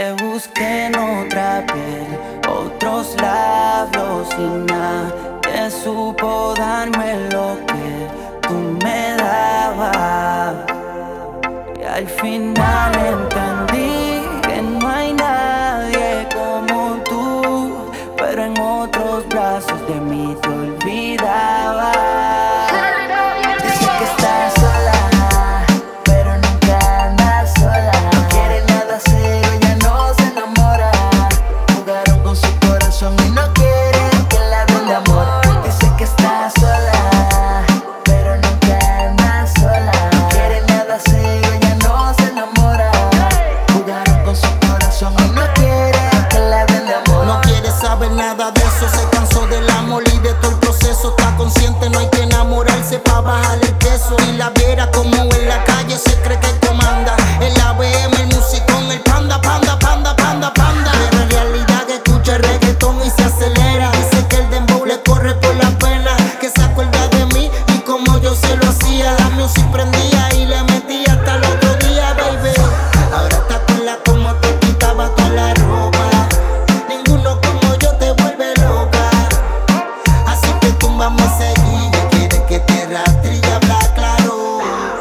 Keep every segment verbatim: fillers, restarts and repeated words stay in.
Te busqué en otra piel, otros labios y nadie supo darme lo que tú me dabas. Y al final entendí que no hay nadie como tú, pero en otros brazos de mí te olvidaba. Dice que estás sola, pero nunca andas sola. No quiere nada serio, ella no se enamora. Jugaron con su corazón y no quieren que la den de amor. Dice que estás sola, pero nunca andas sola. No quiere nada serio, ella no se enamora. Jugaron con su corazón y no quieren que la den de amor. No quiere saber nada de eso, se cansó del amor y de todo el proceso. Está consciente, no hay que enamorarse pa' bajar el peso. Y la viera como en la calle se cree que comanda. El A B M, el musicón, el panda, panda, panda, panda, panda. Pero en realidad que escucha el reggaetón y se acelera. Dice que el dembow le corre por la pena, que se acuerda de mí y como yo se lo hacía. La music prendía y le metía hasta el otro día, baby. Ahora te acuerdas como te quitaba toda la ropa. Ninguno como yo te vuelve loca. Así que túmbame seguida, quiere que te rastre y habla claro.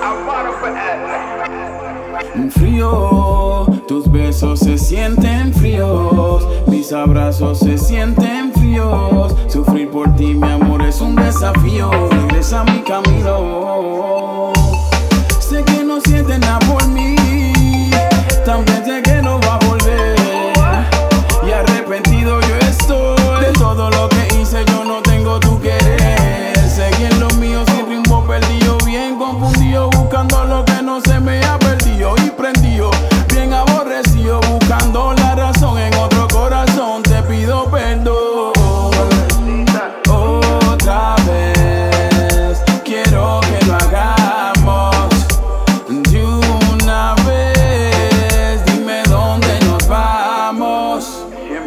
Frío, tus besos se sienten fríos, mis abrazos se sienten fríos. Sufrir por ti, mi amor, es un desafío. Regresa a mi camino. Sé que no sientes nada por mí, también sé que no va a volver. Y arrepentido yo estoy de todo lo que hice, yo no tengo tu querer. Seguí en lo mío sin ritmo perdido, bien confundido, buscando lo que no se me ha perdido. Y prendido, bien aborrecido, buscando la razón en otro corazón. Te pido perdón otra vez, quiero que lo hagamos de una vez. Dime dónde nos vamos.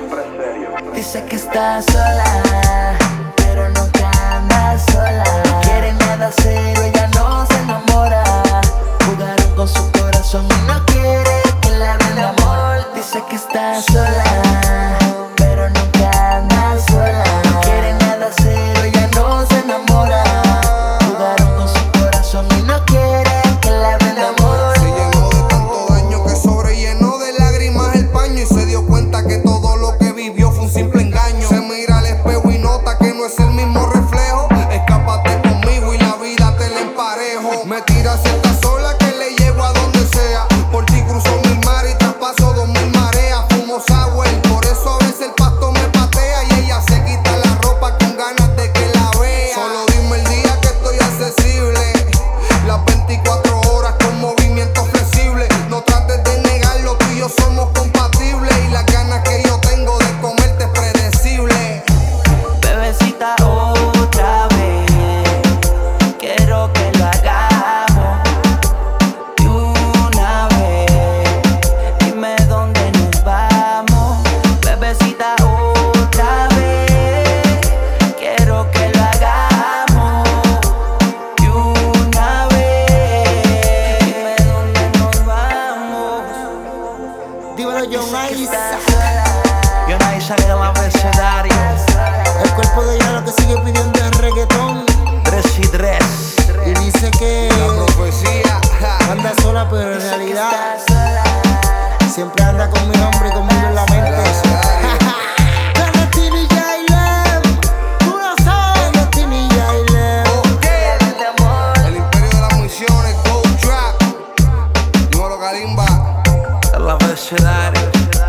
Dice que estás sola, pero nunca andas sola. No quiere nada serio, ella no se enamora. Jugaron con su corazón y no quiere que la den de amor. Dice que estás sola, pero nunca andas sola. No quiere nada serio, ella no se enamora. Jugaron con su corazón y no quiere que la den de amor. Se llenó de tanto daño que sobrellenó de lágrimas el paño y se dio cuenta que todo lo que vivió fue un simple engaño. Se mira al espejo y nota que no es el mismo reflejo. Escápate conmigo y la vida te la emparejo. Me tira si está sola que le llevo a donde sea. Por ti cruzo mil mares y traspaso dos mil mareas. Fumo sour, por eso a veces el pasto me patea y ella se quita la ropa con ganas de que la vea. Solo dime el día que estoy accesible, las veinticuatro horas con movimiento flexible. No trates de negarlo, tú y yo somos compatibles. Y las ganas que yo tengo de comerte es predecible. Bebecita, otra vez quiero que lo hagamos de una vez. Dime dónde nos vamos. Bebecita, otra vez quiero que lo hagamos de una vez. Dime dónde nos vamos. Dímelo, John Ice. Yo no sale de la abecedario. El cuerpo de ella lo que sigue pidiendo es reggaetón. Tres y tres. Y dice que La profecía, ja. anda sola, pero en realidad siempre anda con mi nombre y conmigo en la mente. Clandestino y Jailem, tú lo sabes. Clandestino y Jailem. Ok. El imperio de las misiones, Go Trap. Dímelo, Kalimba. El abecedario.